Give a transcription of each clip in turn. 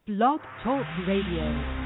Blog Talk Radio.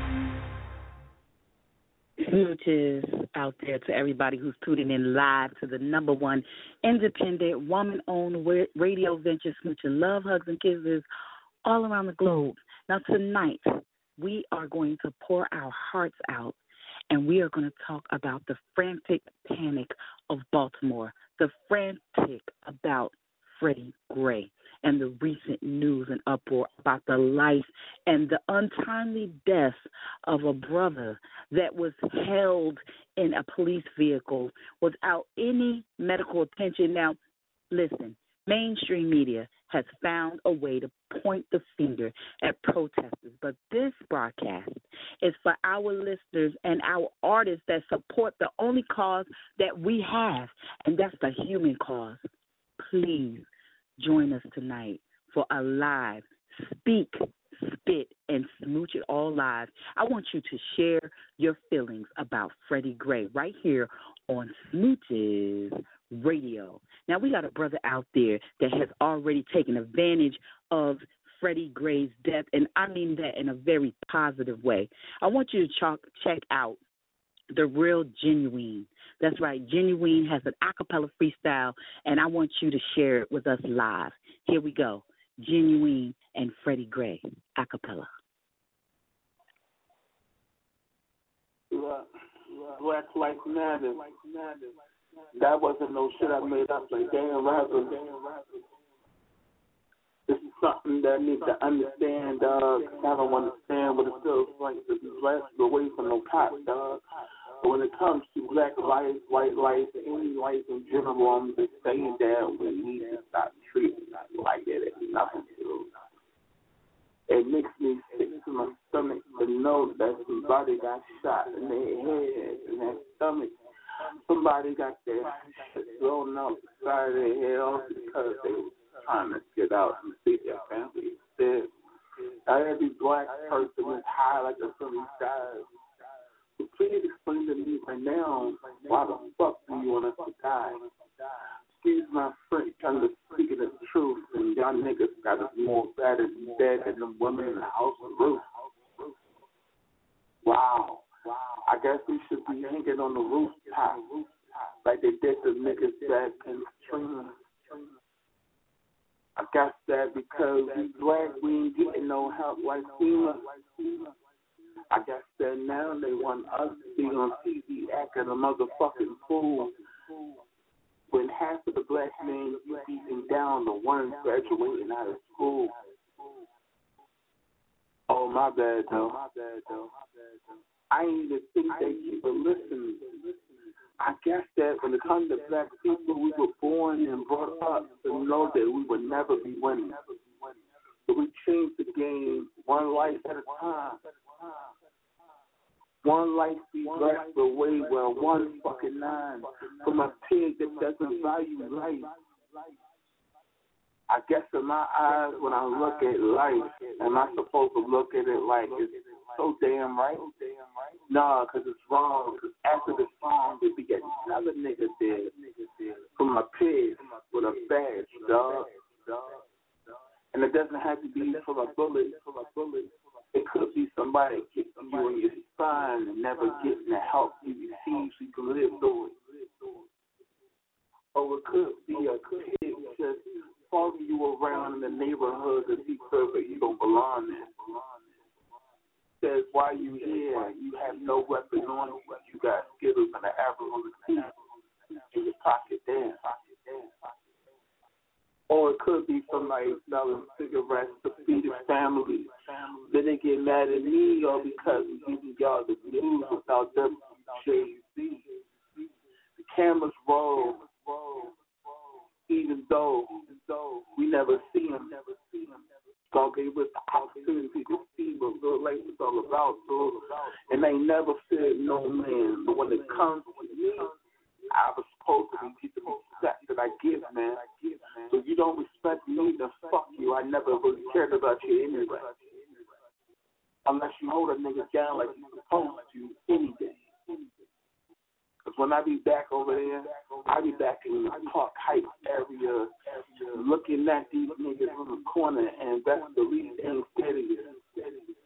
Smooches out there to everybody who's tuning in live to the number one independent, woman-owned radio venture, Smooching Love, Hugs, and Kisses all around the globe. Now, tonight, we are going to pour our hearts out, and we are going to talk about the frantic panic of Baltimore, the frantic about Freddie Gray, and the recent news and uproar about the life and the untimely death of a brother that was held in a police vehicle without any medical attention. Now, listen, mainstream media has found a way to point the finger at protesters, but this broadcast is for our listeners and our artists that support the only cause that we have, and that's the human cause. Please join us tonight for a live Speak, Spit, and Smooch It All Live. I want you to share your feelings about Freddie Gray right here on Smooches Radio. Now, we got a brother out there that has already taken advantage of Freddie Gray's death, and I mean that in a very positive way. I want you to check out The Real Genuine. That's right, Genuine has an acapella freestyle, and I want you to share it with us live. Here we go, Genuine and Freddie Gray, acapella. Black Lives Matter. That wasn't no shit I made up like damn rapper. This is something that I need to understand, dog. I don't understand what it feels like to be blasted away from no cops, dog. But when it comes to black life, white life, any life in general, I'm just saying that we need to stop treating it like it is nothing to do. It makes me sick to my stomach to know that somebody got shot in their head, in their stomach. Somebody got their shit thrown out the side of their head all because they were trying to get out and see their family instead. Every black person is high like a Philly sky. So please explain to me right now, why the fuck do you want us to die? Excuse my French, I'm just speaking the truth, and y'all niggas got us more bad and dead than the women in the house with roof. Wow. I guess we should be hanging on the rooftop like they did the niggas back in Katrina. I guess that because we black, we ain't getting no help like FEMA. I guess that now they want us to be on TV acting a motherfucking fool. When half of the black men you beating down the ones graduating out of school. Oh, my bad, though. I ain't even think they keep listening. I guess that when it comes to black people, we were born and brought up to know that we would never be winning. So we changed the game one life at a time. One life be blasted away where one fucking nine from a pig that doesn't value life. I guess in my eyes, when I look at life, am I supposed to look at it like it's so damn right? Nah, because it's wrong. Because after the song, there be another nigga dead from a pig with a badge, dog. And it doesn't have to be from a bullet. It could be somebody kicking you in your spine and never getting the help you receive so you can live through it. Or it could be a kid just following you around in the neighborhood to see where you don't belong in. Says, why you here? You have no weapon on you. You got Skittles and an apple on the teeth in your pocket there. Or it could be somebody selling cigarettes to feed his family. Then they get mad at me or because we giving y'all the news without them shades. The cameras roll, even though we never see them. God gave us the opportunity to see what real life is all about. So, and they never feared no man. But when it comes to me, I was supposed to be teaching the respect that I give, man. So if you don't respect me, then fuck you. I never really cared about you anyway. Unless you hold a nigga down like you're supposed to any day. Because when I be back over there, I be back in the Park Heights area looking at these niggas in the corner, and that's the least thing steady.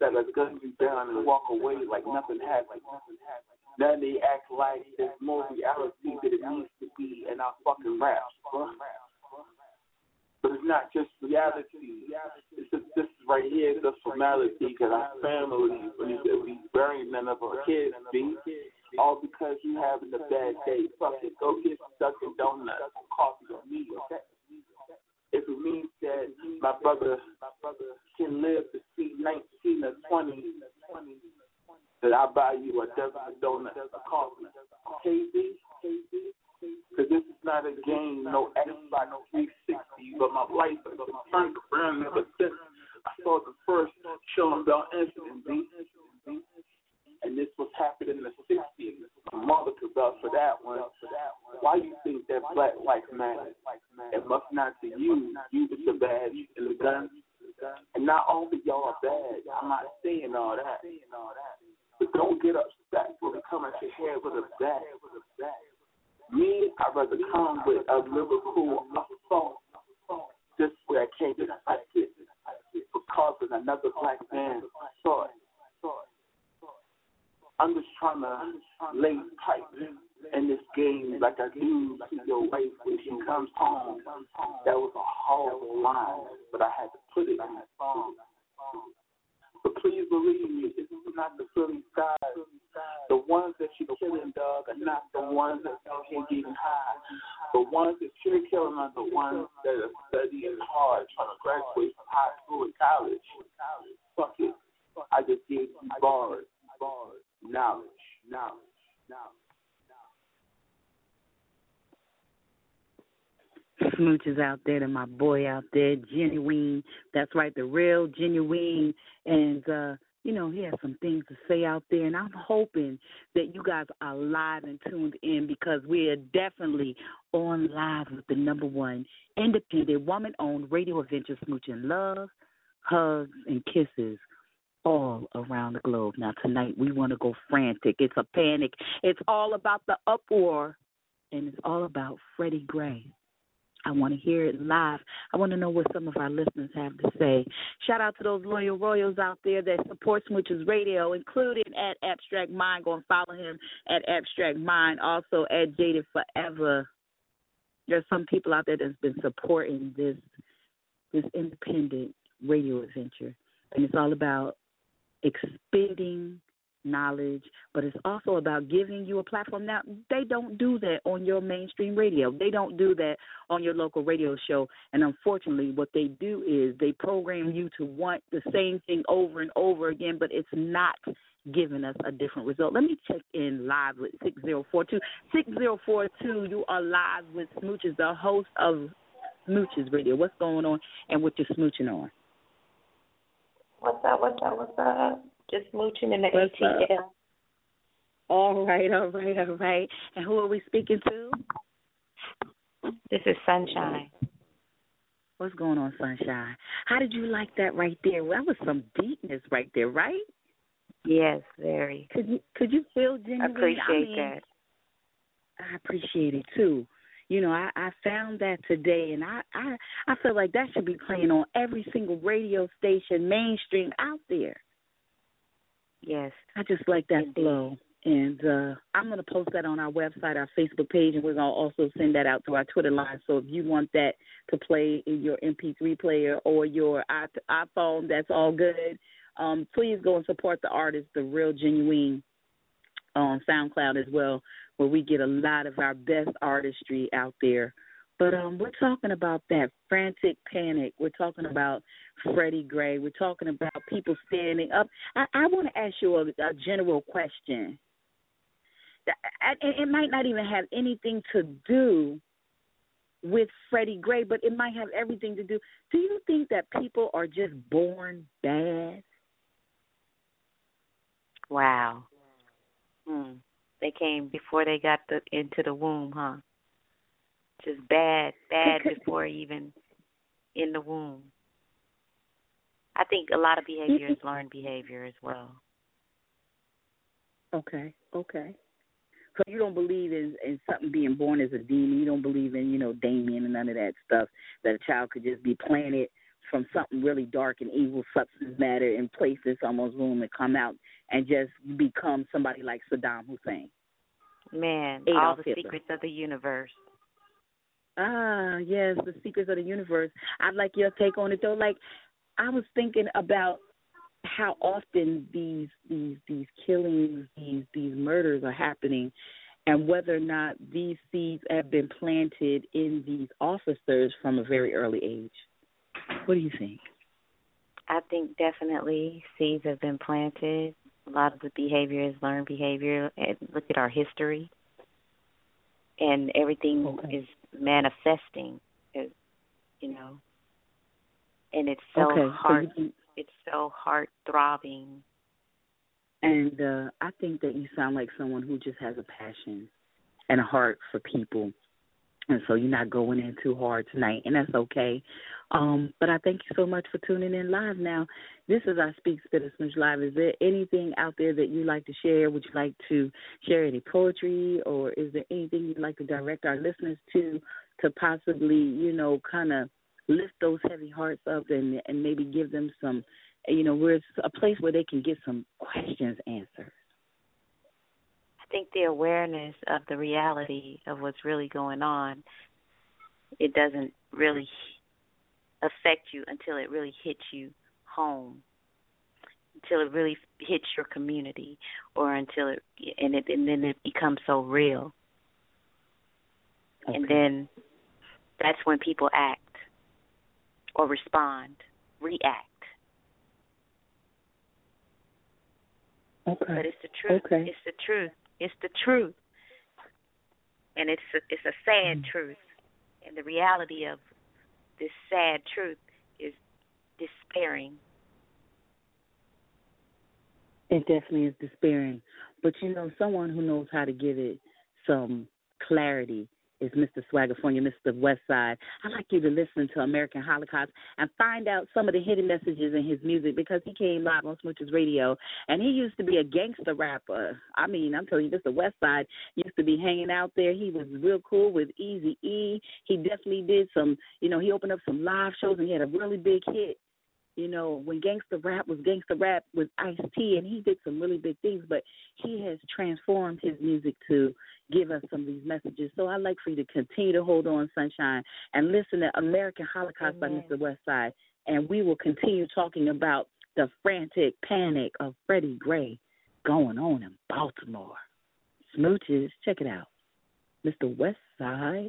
that are gun you down and walk away like nothing happened. Now they act like there's more reality than it needs to be in our fucking raps, bro. But it's not just reality. This right here is a formality because our family, we bury none of our kids, B. All because you having a bad day. Fuck it, go get some Dunkin' Donuts, some coffee or me, okay? If it means that my brother can live to see 19 or 20, that I'll buy you a Dunkin' Donuts, a coffee. KB? Because this is not a game, no Xbox 360, but my life has been turned around ever since I saw the first Chillin' Bell incident, B. And this was happening in the 60s. Monica Bell for that one. Why you think that black life matters? It must not to you. You was the bad and the gun. And not only y'all are bad, I'm not saying all that. But don't get upset when we come at your head with a bat. Me, I'd rather come with a lyrical assault. This way I can't get affected for causing another black man thought. I'm just trying to lay pipe in this game like I do to your wife when she comes home. That was a horrible line, but I had to put it in that song. But please believe me, this is not the Philly guys. The ones that you're killing, dog, are not the ones that out here getting high. The ones that you're killing are the ones that are studying hard, trying to graduate from high school and college. Fuck it. I just gave you bars. Knowledge. Smooches out there and my boy out there, Genuine. That's right, the real Genuine. And, he has some things to say out there. And I'm hoping that you guys are live and tuned in because we are definitely on live with the number one independent woman-owned radio adventure, Smooching Love, Hugs, and Kisses all around the globe. Now, tonight we want to go frantic. It's a panic. It's all about the uproar, and it's all about Freddie Gray. I want to hear it live. I want to know what some of our listeners have to say. Shout out to those loyal royals out there that support Smooches Radio, including at Abstract Mind. Go and follow him at Abstract Mind. Also at Jaded Forever. There's some people out there that's been supporting this independent radio adventure, and it's all about expending knowledge, but it's also about giving you a platform. Now, they don't do that on your mainstream radio. They don't do that on your local radio show, and unfortunately what they do is they program you to want the same thing over and over again, but it's not giving us a different result. Let me check in live with 6042. 6042, you are live with Smooches, the host of Smooches Radio. What's going on and what you're smooching on? What's up? Just smooching in the ATL. All right. And who are we speaking to? This is Sunshine. What's going on, Sunshine? How did you like that right there? Well, that was some deepness right there, right? Yes, very. Could you feel genuine? I appreciate that. I appreciate it too. I found that today, and I feel like that should be playing on every single radio station, mainstream out there. Yes. I just like that flow. And I'm going to post that on our website, our Facebook page, and we're going to also send that out to our Twitter line. So if you want that to play in your MP3 player or your iPhone, that's all good. Please go and support the artist, The Real Genuine, on SoundCloud as well, where we get a lot of our best artistry out there. But we're talking about that frantic panic. We're talking about Freddie Gray. We're talking about people standing up. I want to ask you a general question. It might not even have anything to do with Freddie Gray, but it might have everything to do. Do you think that people are just born bad? Wow. They came before they got into the womb, huh? Just bad before even in the womb. I think a lot of behavior is learned behavior as well. Okay. So you don't believe in something being born as a demon. You don't believe in, Damien and none of that stuff, that a child could just be planted from something really dark and evil, substance matter, and place this almost room and come out and just become somebody like Saddam Hussein. Man, Adolf all the Hitler. secrets of the universe. Ah, yes, the secrets of the universe. I'd like your take on it, though. Like, I was thinking about how often these killings, these murders are happening, and whether or not these seeds have been planted in these officers from a very early age. What do you think? I think definitely seeds have been planted. A lot of the behavior is learned behavior. And look at our history. And everything is manifesting, you know. And it's so it's so heart-throbbing. And I think that you sound like someone who just has a passion and a heart for people. And so you're not going in too hard tonight, and that's okay. But I thank you so much for tuning in live. Now, this is our Speak Spitter Smooch Live. Is there anything out there that you'd like to share? Would you like to share any poetry, or is there anything you'd like to direct our listeners to possibly, you know, kind of lift those heavy hearts up and maybe give them some, you know, where it's a place where they can get some questions answered? I think the awareness of the reality of what's really going on, it doesn't really affect you until it really hits you home, until it really hits your community, or until and then it becomes so real. Okay. And then that's when people act or respond, react. Okay. But it's the truth. Okay. It's the truth. It's the truth. And it's a sad truth. And the reality of this sad truth is despairing. It definitely is despairing. But, you know, someone who knows how to give it some clarity is Mr. Swaggerfornia, Mr. Westside. I'd like you to listen to American Holocaust and find out some of the hidden messages in his music, because he came live on Smooch's Radio, and he used to be a gangster rapper. I mean, I'm telling you, Mr. Westside used to be hanging out there. He was real cool with Eazy-E. He definitely did some, you know, he opened up some live shows, and he had a really big hit. You know, when gangster rap was Ice-T, and he did some really big things, but he has transformed his music to give us some of these messages. So I'd like for you to continue to hold on, Sunshine, and listen to American Holocaust by Mr. Westside, and we will continue talking about the frantic panic of Freddie Gray going on in Baltimore. Smooches, check it out. Mr. Westside.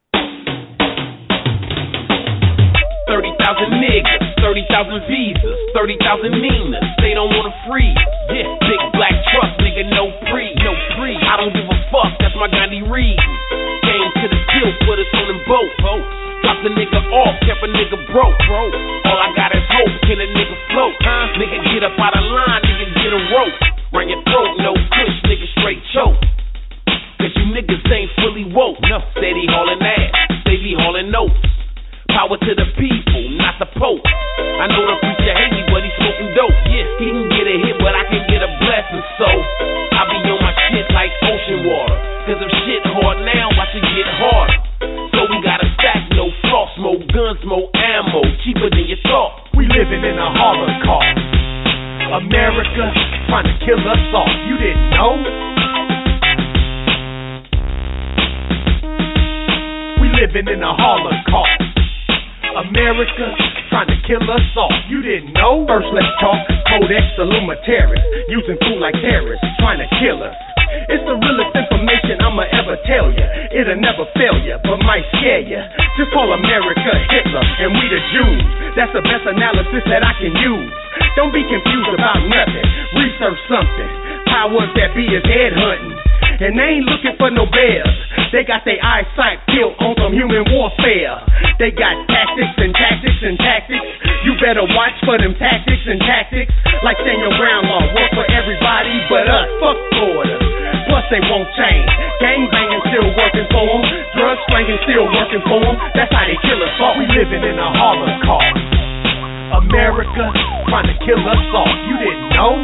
30,000 niggas, 30,000 visas, 30,000 Ninas, they don't wanna freeze. Yeah, big black truck, nigga, no pre. I don't give a fuck, that's my Gandhi Reed. Came to the kill, put us on them boats. Dropped a nigga off, kept a nigga broke. All I got is hope, can a nigga float? Nigga get up out of line, nigga get a rope. Run your throat, no push, nigga straight choke. Cause you niggas ain't fully woke. Steady hauling ass, they be hauling notes. Power to the people, not the Pope. I know the preacher hate me, but he's smoking dope. Yeah, he can get a hit, but I can get a blessing. So I be on my shit like ocean water. Cause if shit hard now, watch it get harder. So we gotta stack, no floss, more guns, more ammo, cheaper than you thought. We living in a Holocaust. America trying to kill us all. You didn't know? We living in a Holocaust. America trying to kill us all. You didn't know? First let's talk Codex Illumitaris, using food like terrorists, trying to kill us. It's the realest information I'ma ever tell ya. It'll never fail ya, but might scare ya. Just call America Hitler and we the Jews. That's the best analysis that I can use. Don't be confused about nothing. Research something. Powers that be is headhunting, and they ain't looking for no bears. They got their eyesight built on some human warfare. They got tactics and tactics and tactics. You better watch for them tactics and tactics. Like saying your grandma work for everybody but us. Fuck Florida. Plus they won't change. Gang banging still working for them. Drug slanging still working for them. That's how they kill us all. We living in a Holocaust. America trying to kill us all. You didn't know?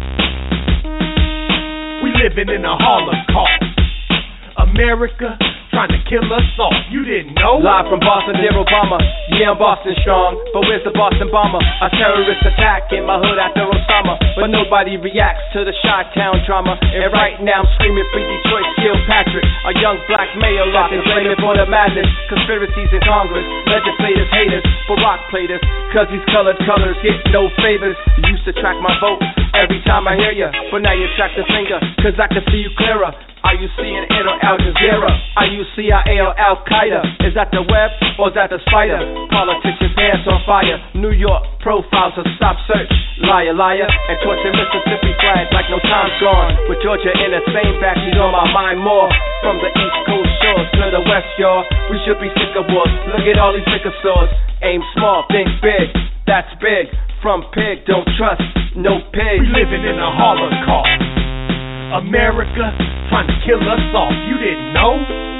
Living in a Holocaust. America trying to kill us all. You didn't know? Live from Boston, dear Obama. Yeah, I'm Boston strong, but where's the Boston bomber? A terrorist attack in my hood after Osama, but nobody reacts to the Chi-Town drama. And right now I'm screaming free Detroit, Kilpatrick, a young black mayor rockin', blaming for the madness. Conspiracies in Congress, legislators, haters, Barack played us, cause these colored colors get no favors. You used to track my vote every time I hear ya, but now you track the finger, cause I can see you clearer. Are you CNN or Al Jazeera? Are you CIA or Al Qaeda? Is that the web or is that the spider? Politicians' pants on fire. New York profiles a stop search. Liar, liar, and torture Mississippi flags like no time's gone. With Georgia in the same backseat on my mind more. From the East Coast shores to the West, y'all. We should be sick of wars. Look at all these liquor stores. Aim small, think big. That's big. From pig, don't trust no pig. We living in a Holocaust. America trying to kill us all. You didn't know?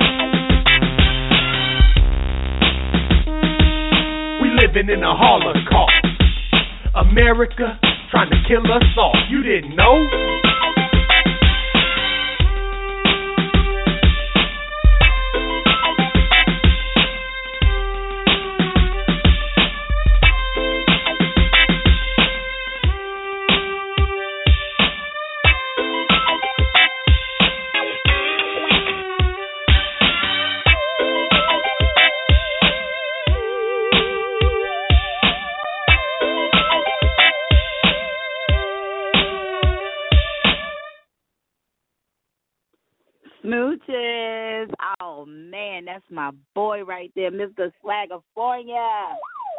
We living in a Holocaust. America trying to kill us all. You didn't know? Smooches. Oh, man, that's my boy right there, Mr. Swaggerfornia.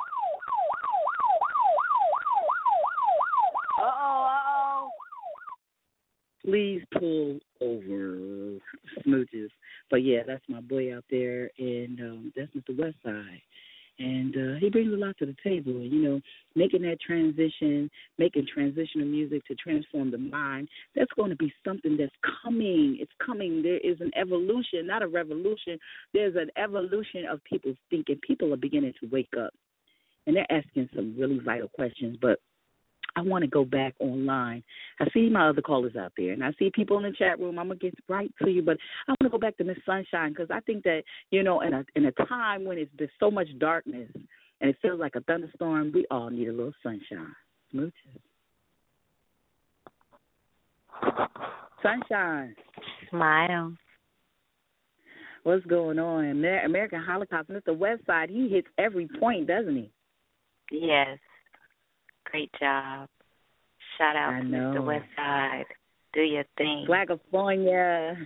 Uh-oh. Please pull over, Smooches. But, yeah, that's my boy out there, and that's Mr. Westside. And he brings a lot to the table, you know, making that transition, making transitional music to transform the mind. That's going to be something that's coming. It's coming. There is an evolution, not a revolution. There's an evolution of people's thinking. People are beginning to wake up, and they're asking some really vital questions. But I want to go back online. I see my other callers out there, and I see people in the chat room. I'm going to get right to you, but I want to go back to Miss Sunshine because I think that, you know, in a time when there's so much darkness and it feels like a thunderstorm, we all need a little sunshine. Smooches. Sunshine. Smile. What's going on? American Holocaust, Mr. Westside, he hits every point, doesn't he? Yes. Great job. Shout out to Mr. Westside. Do your thing. Swaggerfornia.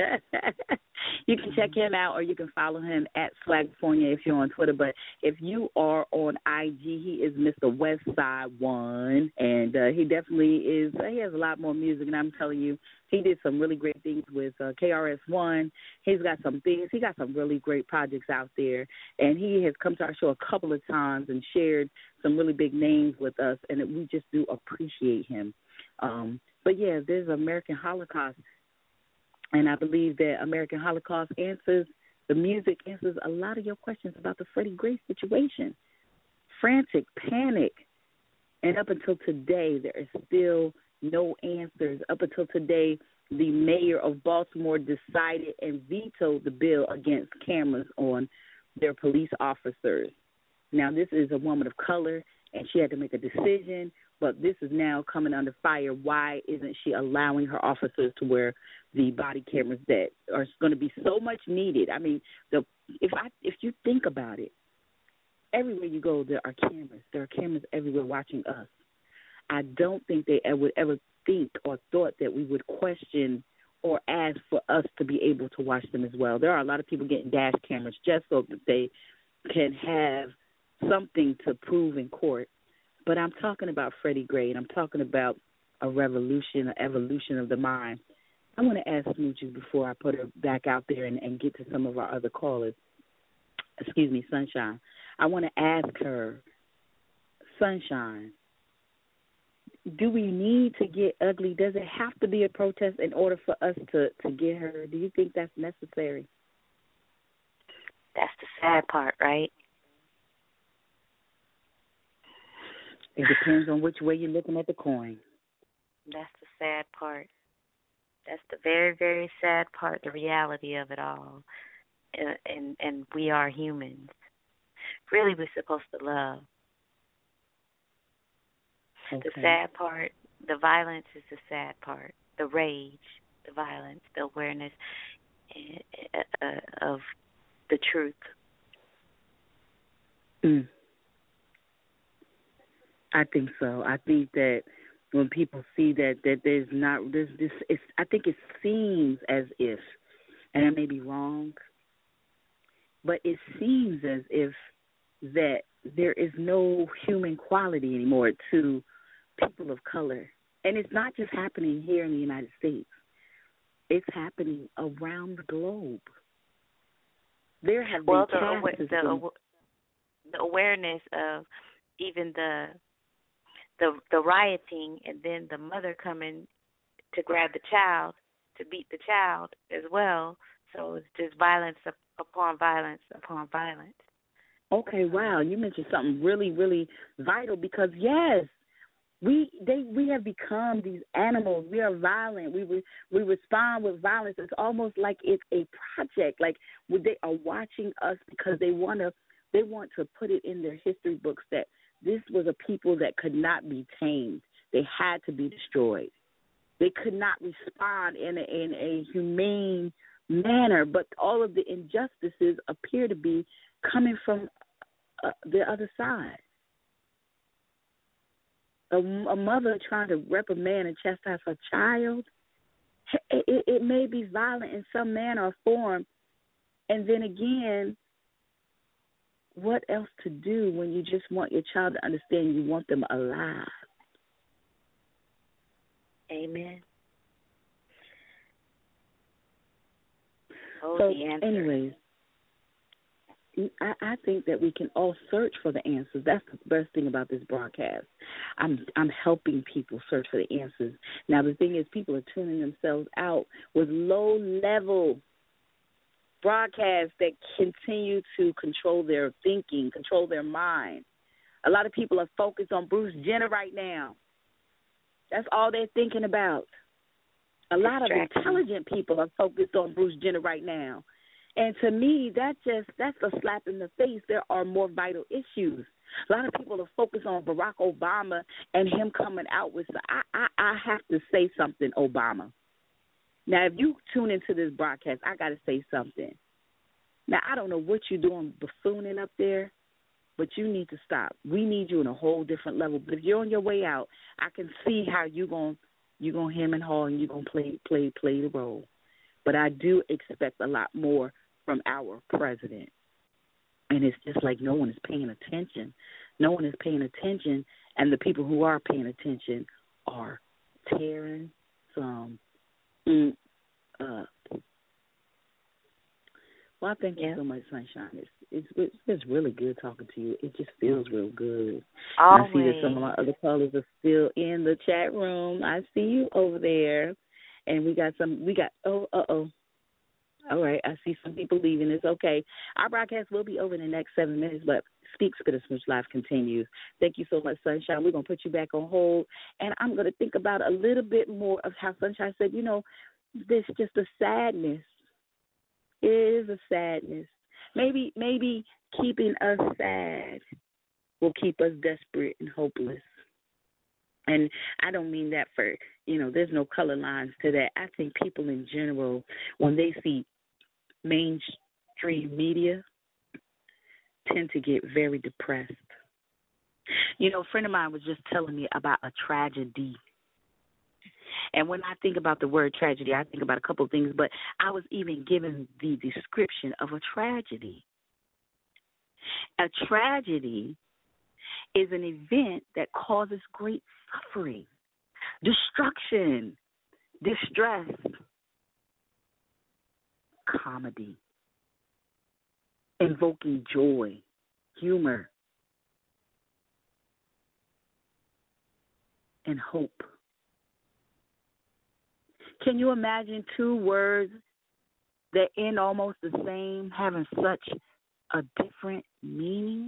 You can check him out or you can follow him at Swaggerfornia if you're on Twitter. But if you are on IG, he is Mr. Westside1. And he definitely is. He has a lot more music. And I'm telling you, he did some really great things with KRS-One. He's got some things. He got some really great projects out there. And he has come to our show a couple of times and shared some really big names with us. And we just do appreciate him. But, yeah, there's American Holocaust, and I believe that American Holocaust answers, the music answers a lot of your questions about the Freddie Gray situation. Frantic, panic, and up until today, there is still no answers. Up until today, the mayor of Baltimore decided and vetoed the bill against cameras on their police officers. Now, this is a woman of color, and she had to make a decision. But this is now coming under fire. Why isn't she allowing her officers to wear the body cameras that are going to be so much needed? I mean, if you think about it, everywhere you go, there are cameras. There are cameras everywhere watching us. I don't think they would ever think or thought that we would question or ask for us to be able to watch them as well. There are a lot of people getting dash cameras just so that they can have something to prove in court. But I'm talking about Freddie Gray, and I'm talking about a revolution, an evolution of the mind. I want to ask Smooches before I put her back out there and get to some of our other callers. Excuse me, Sunshine. I want to ask her, Sunshine, do we need to get ugly? Does it have to be a protest in order for us to get her? Do you think that's necessary? That's the sad part, right? It depends on which way you're looking at the coin. That's the sad part. That's the very, very sad part, the reality of it all. and we are humans. Really, we're supposed to love. Okay. The sad part, the violence is the sad part. The rage, the violence, the awareness of the truth. I think so. I think that when people see that there's this, I think it seems as if, and I may be wrong, but it seems as if that there is no human quality anymore to people of color. And it's not just happening here in the United States. It's happening around the globe. There have been the awareness of even the rioting, and then the mother coming to grab the child, to beat the child as well. So it's just violence upon violence upon violence. Okay, wow. You mentioned something really, really vital, because yes, we have become these animals. We are violent. We respond with violence. It's almost like it's a project. Like they are watching us because they want to put it in their history books that this was a people that could not be tamed. They had to be destroyed. They could not respond in a humane manner, but all of the injustices appear to be coming from the other side. A mother trying to reprimand and chastise her child, it may be violent in some manner or form. And then again, what else to do when you just want your child to understand you want them alive? Amen. So, anyways, I think that we can all search for the answers. That's the best thing about this broadcast. I'm helping people search for the answers. Now, the thing is, people are tuning themselves out with low-level broadcasts that continue to control their thinking, control their mind. A lot of people are focused on Bruce Jenner right now. That's all they're thinking about. A lot of intelligent people are focused on Bruce Jenner right now. And to me, that's a slap in the face. There are more vital issues. A lot of people are focused on Barack Obama and him coming out with, I have to say something, Obama. Now, if you tune into this broadcast, I got to say something. Now, I don't know what you're doing buffooning up there, but you need to stop. We need you in a whole different level. But if you're on your way out, I can see how you're going to hem and haw and you're going to play the role. But I do expect a lot more from our president. And it's just like no one is paying attention. No one is paying attention, and the people who are paying attention are tearing some up. Well, I thank you so much, Sunshine. It's really good talking to you. It just feels real good. I see that some of my other callers are still in the chat room. I see you over there. And we got all right, I see some people leaving. It's okay. Our broadcast will be over in the next 7 minutes, but Speak Spit or Smooch Live continues. Thank you so much, Sunshine. We're going to put you back on hold, and I'm going to think about a little bit more of how Sunshine said, there's just a sadness. It is a sadness. Maybe keeping us sad will keep us desperate and hopeless. And I don't mean that for, there's no color lines to that. I think people in general, when they see mainstream media, tend to get very depressed. A friend of mine was just telling me about a tragedy. And when I think about the word tragedy, I think about a couple of things, but I was even given the description of a tragedy. A tragedy is an event that causes great suffering, destruction, distress, comedy, invoking joy, humor, and hope. Can you imagine two words that end almost the same having such a different meaning?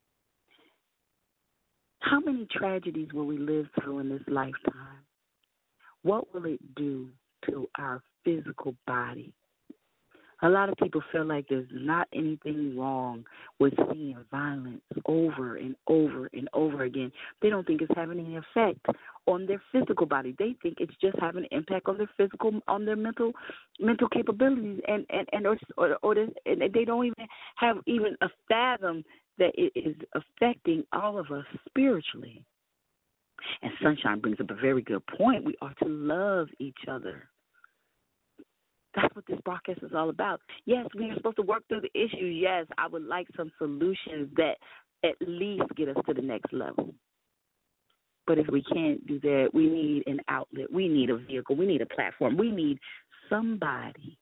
How many tragedies will we live through in this lifetime? What will it do to our physical body? A lot of people feel like there's not anything wrong with seeing violence over and over and over again. They don't think it's having any effect on their physical body. They think it's just having an impact on their physical, on their mental capabilities, and they don't even have even a fathom that it is affecting all of us spiritually. And Sunshine brings up a very good point. We are to love each other. That's what this broadcast is all about. Yes, we are supposed to work through the issues. Yes, I would like some solutions that at least get us to the next level. But if we can't do that, we need an outlet. We need a vehicle. We need a platform. We need somebody.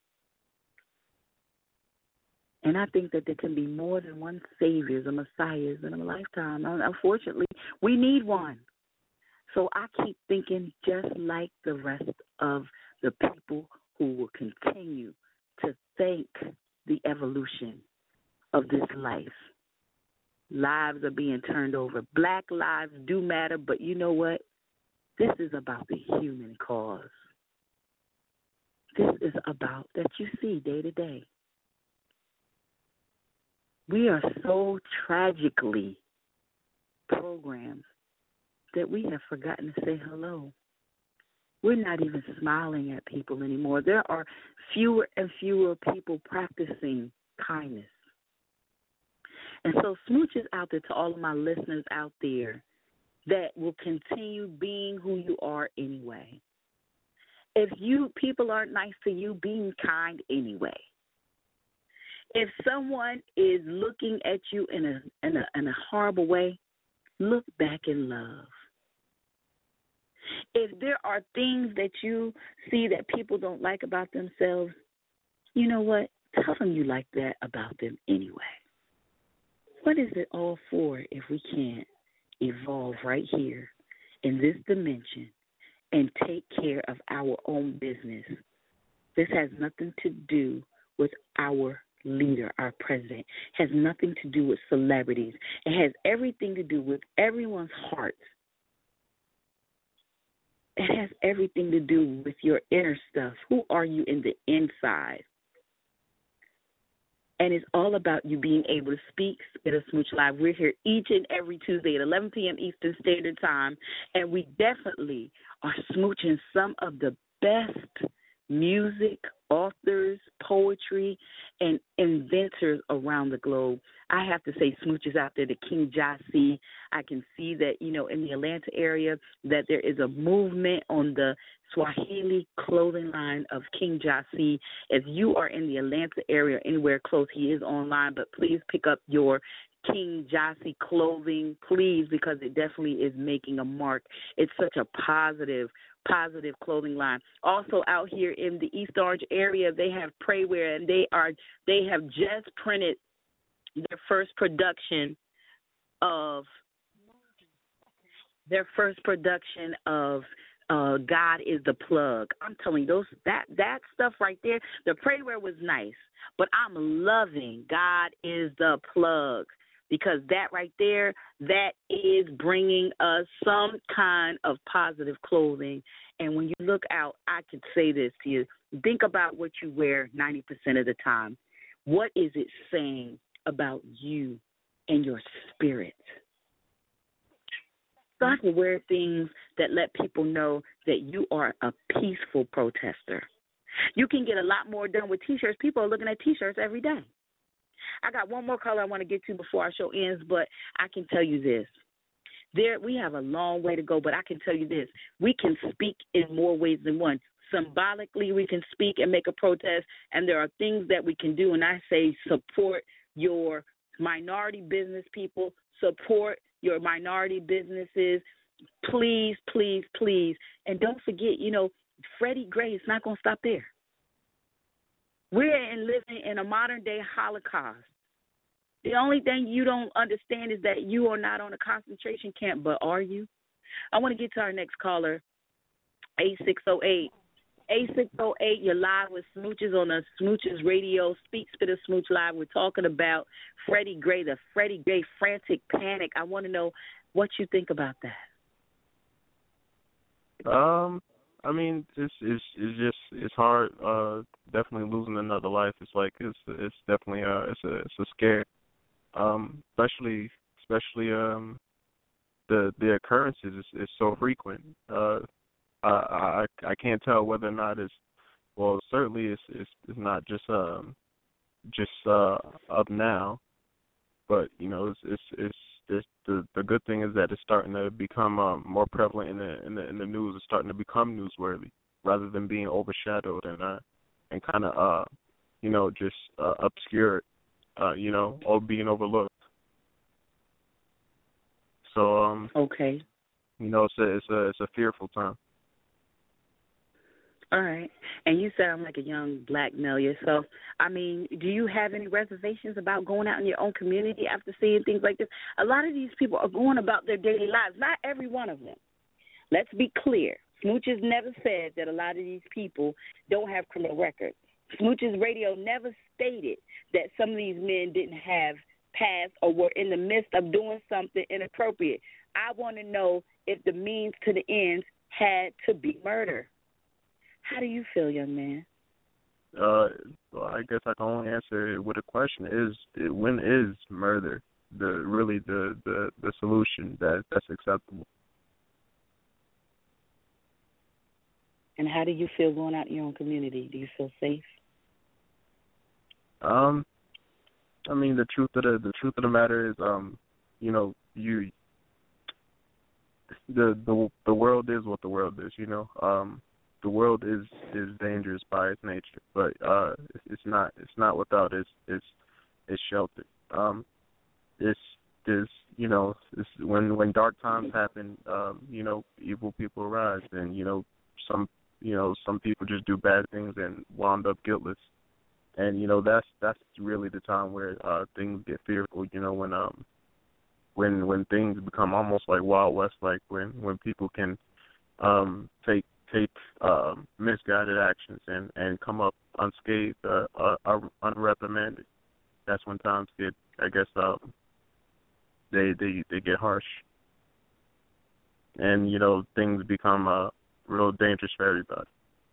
And I think that there can be more than one saviors or messiahs in a lifetime. Unfortunately, we need one. So I keep thinking just like the rest of the people who will continue to thank the evolution of this life. Lives are being turned over. Black lives do matter, but you know what? This is about the human cause. This is about that you see day to day. We are so tragically programmed that we have forgotten to say hello. We're not even smiling at people anymore. There are fewer and fewer people practicing kindness. And so smooches out there to all of my listeners out there that will continue being who you are anyway. If people aren't nice to you, being kind anyway. If someone is looking at you in a horrible way, look back in love. If there are things that you see that people don't like about themselves, you know what? Tell them you like that about them anyway. What is it all for if we can't evolve right here in this dimension and take care of our own business? This has nothing to do with our leader, our president. It has nothing to do with celebrities. It has everything to do with everyone's heart. It has everything to do with your inner stuff. Who are you in the inside? And it's all about you being able to speak at a Smooch Live. We're here each and every Tuesday at 11 p.m. Eastern Standard Time, and we definitely are smooching some of the best music, authors, poetry, and inventors around the globe. I have to say smooches out there to King Jasi. I can see that, in the Atlanta area that there is a movement on the Swahili clothing line of King Jasi. If you are in the Atlanta area, anywhere close, he is online, but please pick up your King Jasi clothing, please, because it definitely is making a mark. It's such a positive clothing line. Also out here in the East Orange area, they have Prayware, and they have just printed their first production of God is the Plug. I'm telling you, that stuff right there, the Prayware was nice, but I'm loving God is the Plug. Because that right there, that is bringing us some kind of positive clothing. And when you look out, I could say this to you. Think about what you wear 90% of the time. What is it saying about you and your spirit? Start to wear things that let people know that you are a peaceful protester. You can get a lot more done with T-shirts. People are looking at T-shirts every day. I got one more color I want to get to before our show ends, but I can tell you this. We have a long way to go, but I can tell you this. We can speak in more ways than one. Symbolically, we can speak and make a protest, and there are things that we can do, and I say support your minority business people, support your minority businesses. Please, please, please. And don't forget, Freddie Gray is not going to stop there. We're living in a modern-day Holocaust. The only thing you don't understand is that you are not on a concentration camp, but are you? I want to get to our next caller, 8608. 8608, you're live with Smooches on the Smooches Radio, Speak Spit of Smooch Live. We're talking about Freddie Gray, the Freddie Gray Frantic Panic. I want to know what you think about that. I mean, it's hard. Definitely losing another life. It's like it's definitely it's a scare. Especially the occurrences is so frequent. I can't tell whether or not it's, well, certainly it's not just up now, but you know it's the good thing is that it's starting to become more prevalent in the news. It's starting to become newsworthy rather than being overshadowed and kind of just obscured, or being overlooked. So okay. It's a fearful time. All right. And you sound like a young black Nelia. So, I mean, do you have any reservations about going out in your own community after seeing things like this? A lot of these people are going about their daily lives, not every one of them. Let's be clear. Smooches never said that a lot of these people don't have criminal records. Smooches Radio never stated that some of these men didn't have past or were in the midst of doing something inappropriate. I want to know if the means to the ends had to be murder. How do you feel, young man? Well, I guess I can only answer it with a question: when is murder the solution that's acceptable? And how do you feel going out in your own community? Do you feel safe? I mean, the truth of the matter is, the world is what the world is. The world is dangerous by its nature, but it's not without its shelter. It's when dark times happen, evil people arise, and some people just do bad things and wound up guiltless. And that's really the time where things get fearful. When things become almost like Wild West, like when people can take misguided actions and come up unscathed, unreprimanded. That's when times get, I guess, they get harsh, and things become real dangerous for everybody.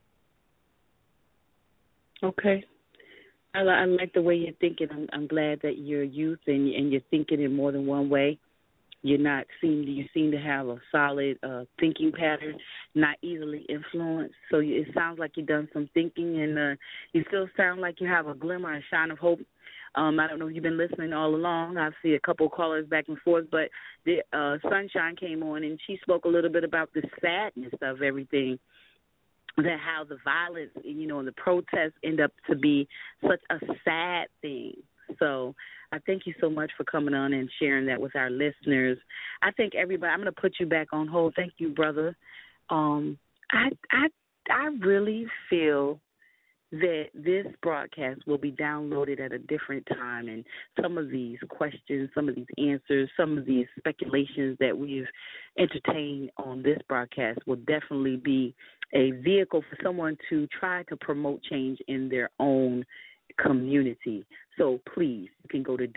Okay. I like the way you're thinking. I'm glad that you're youth and you're thinking in more than one way. You seem to have a solid thinking pattern, not easily influenced. So it sounds like you've done some thinking, and you still sound like you have a glimmer, a shine of hope. I don't know if you've been listening all along. I see a couple of callers back and forth, but the Sunshine came on, and she spoke a little bit about the sadness of everything, that how the violence, and the protests end up to be such a sad thing. So I thank you so much for coming on and sharing that with our listeners. I think everybody, I'm going to put you back on hold. Thank you, brother. I really feel that this broadcast will be downloaded at a different time, and some of these questions, some of these answers, some of these speculations that we've entertained on this broadcast will definitely be a vehicle for someone to try to promote change in their own community. So please, you can go to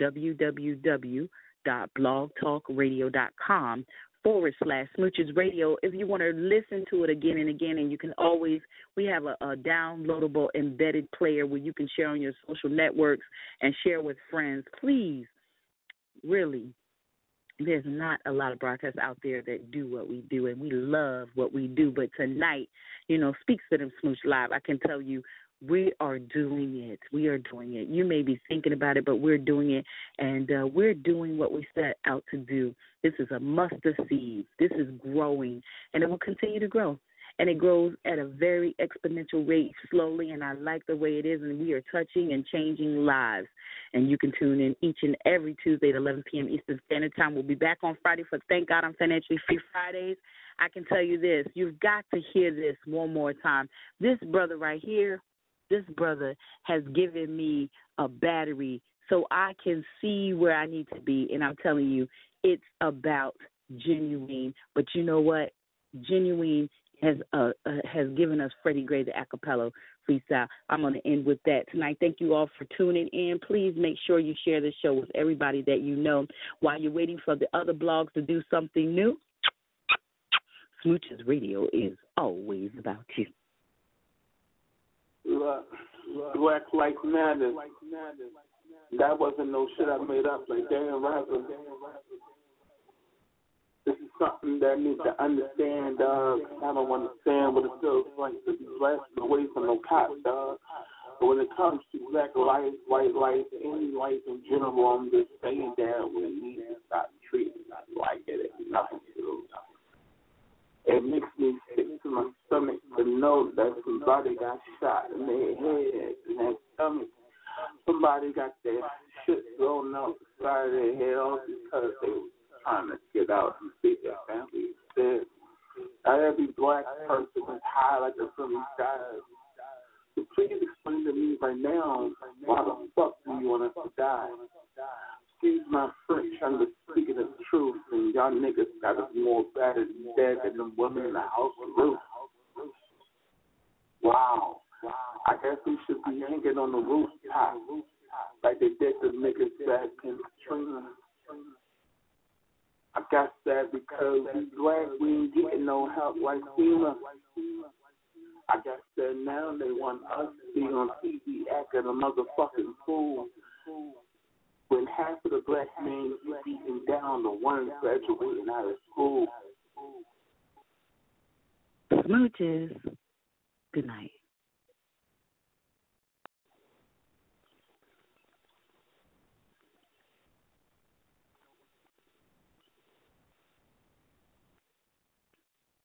www.blogtalkradio.com/Smooches Radio if you want to listen to it again and again. And you can always, we have a downloadable embedded player where you can share on your social networks and share with friends. Please, really, there's not a lot of broadcasts out there that do what we do, and we love what we do. But tonight, speaks to them, Smooch Live. I can tell you, we are doing it. We are doing it. You may be thinking about it, but we're doing it, and we're doing what we set out to do. This is a mustard seed. This is growing, and it will continue to grow. And it grows at a very exponential rate, slowly, and I like the way it is, and we are touching and changing lives. And you can tune in each and every Tuesday at 11 p.m. Eastern Standard Time. We'll be back on Friday for Thank God I'm Financially Free Fridays. I can tell you this. You've got to hear this one more time. This brother right here, this brother has given me a battery so I can see where I need to be. And I'm telling you, it's about Genuine. But you know what? Genuine has given us Freddie Gray, the acapella freestyle. I'm going to end with that tonight. Thank you all for tuning in. Please make sure you share this show with everybody that you know while you're waiting for the other blogs to do something new. Smooches Radio is always about you. Black Lives Matter. That wasn't no shit I made up. Like, damn, rapper. This is something that I need to understand, dog. I don't understand what it feels like to be blasted away from no cops, dog. But when it comes to black life, white life, any life in general, I'm just saying that we need to stop treating it like it ain't nothing to do. It makes me sick to my stomach to know that somebody got shot in their head and their stomach. Somebody got their shit thrown out the side of their head all because they were trying to get out and see their family instead. Not every black person is high like the Philly skies. So please explain to me right now, why the fuck do you want us to die? Excuse my French, I'm just speaking the truth, and y'all niggas got us more battered and dead than the women in the house on the roof. Wow. I guess we should be hanging on the rooftop like they did the niggas back in Katrina. I guess that because we black, we ain't getting no help like FEMA. I guess that now they want us to be on TV acting a motherfucking fool. When half of the black men beating down the ones graduating out of school. Smooches. Good night.